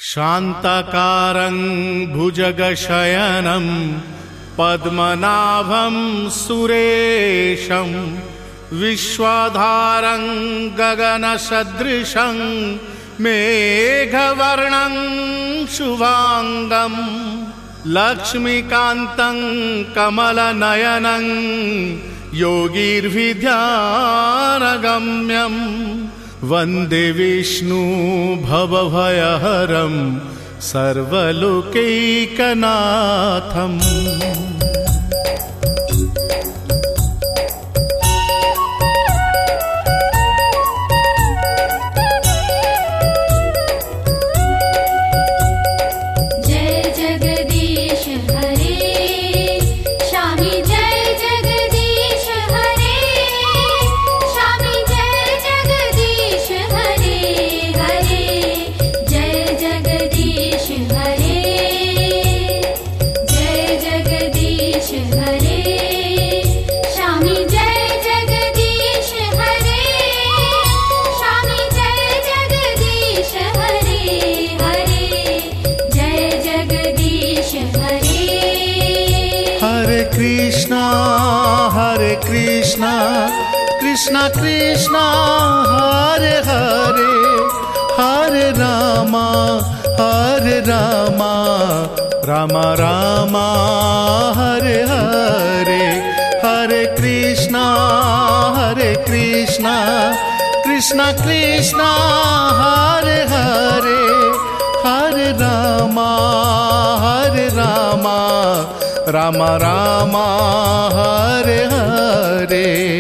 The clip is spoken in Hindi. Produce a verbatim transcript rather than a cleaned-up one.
शान्ताकारं भुजगशयनं पद्मनाभं सुरेशं विश्वाधारं गगनसदृशं मेघवर्णं शुभांगं लक्ष्मीकान्तं कमलनयनं योगिर्विद्यानगम्यं वन्दे Vishnu भवभयहरं सर्वलोकैकनाथम्। Hare Krishna, Krishna Krishna, Hare Hare, Hare Rama, Hare Rama, Rama Rama, Hare Hare, Hare Krishna, Hare Krishna, Krishna Krishna, Hare Hare, Hare Rama, Hare Rama, Rama Rama, Hare Hare.